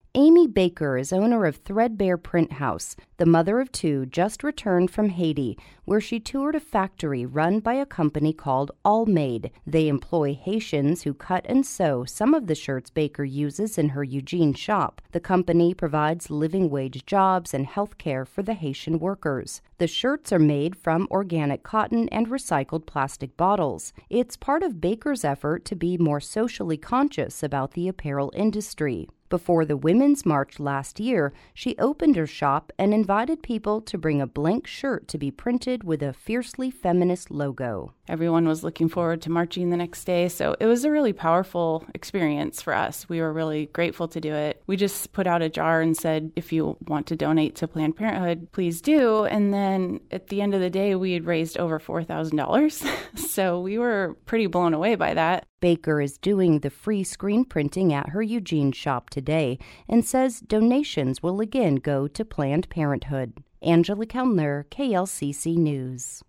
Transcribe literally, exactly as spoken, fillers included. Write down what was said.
Amy Baker is owner of Threadbare Print House. The mother of two just returned from Haiti, where she toured a factory run by a company called All Made. They employ Haitians who cut and sew some of the shirts Baker uses in her Eugene shop. The company provides living wage jobs and health care for the Haitian workers. The shirts are made from organic cotton and recycled plastic bottles. It's part of Baker's effort to be more socially conscious about the apparel industry. Before the Women's March last year, she opened her shop and invited people to bring a blank shirt to be printed with a fiercely feminist logo. Everyone was looking forward to marching the next day, so it was a really powerful experience for us. We were really grateful to do it. We just put out a jar and said, if you want to donate to Planned Parenthood, please do. And then at the end of the day, we had raised over four thousand dollars. So we were pretty blown away by that. Baker is doing the free screen printing at her Eugene shop today and says donations will again go to Planned Parenthood. Angela Kellner, K L C C News.